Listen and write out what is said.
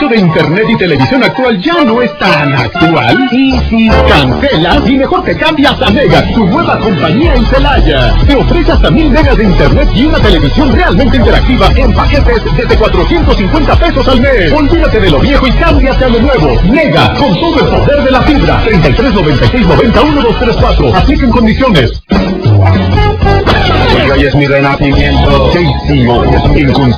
servicio de internet y televisión actual ya no es tan actual? Y si cancelas y mejor te cambias a Mega, tu nueva compañía en Celaya. Te ofrece hasta 1000 megas de internet y una televisión realmente interactiva en paquetes desde 450 pesos al mes. Olvídate de lo viejo y cámbiate a lo nuevo. Mega, con todo el poder de la fibra. 33 96 90 1234. Apliquen condiciones. Hoy es mi renacimiento. Casey Moore,